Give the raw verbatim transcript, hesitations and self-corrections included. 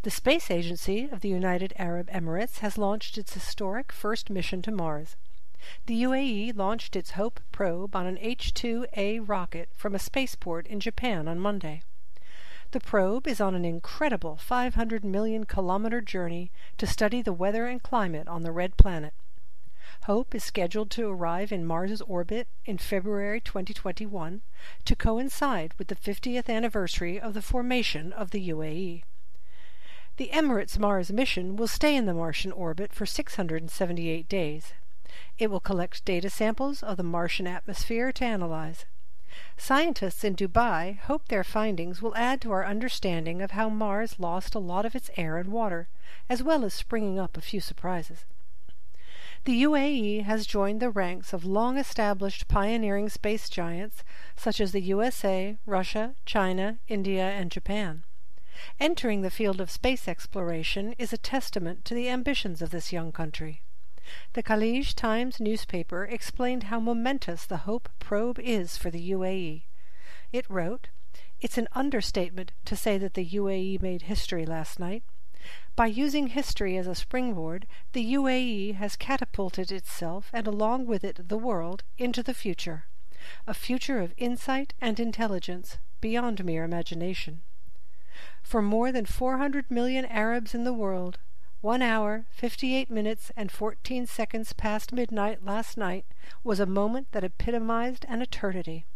The Space Agency of the United Arab Emirates has launched its historic first mission to Mars. The U A E launched its HOPE probe on an H two A rocket from a spaceport in Japan on Monday. The probe is on an incredible five hundred million kilometer journey to study the weather and climate on the Red Planet. HOPE is scheduled to arrive in Mars's orbit in February twenty twenty-one to coincide with the fiftieth anniversary of the formation of the U A E. The Emirates Mars mission will stay in the Martian orbit for six hundred seventy-eight days. It will collect data samples of the Martian atmosphere to analyze. Scientists in Dubai hope their findings will add to our understanding of how Mars lost a lot of its air and water, as well as springing up a few surprises. The U A E has joined the ranks of long-established pioneering space giants such as the U S A, Russia, China, India, and Japan. Entering the field of space exploration is a testament to the ambitions of this young country. The Khalij Times newspaper explained how momentous the HOPE probe is for the U A E. It wrote, "It's an understatement to say that the U A E made history last night. By using history as a springboard, the U A E has catapulted itself, and along with it the world, into the future. A future of insight and intelligence, beyond mere imagination. For more than four hundred million Arabs in the world, one hour, fifty-eight minutes, and fourteen seconds past midnight last night was a moment that epitomized an eternity.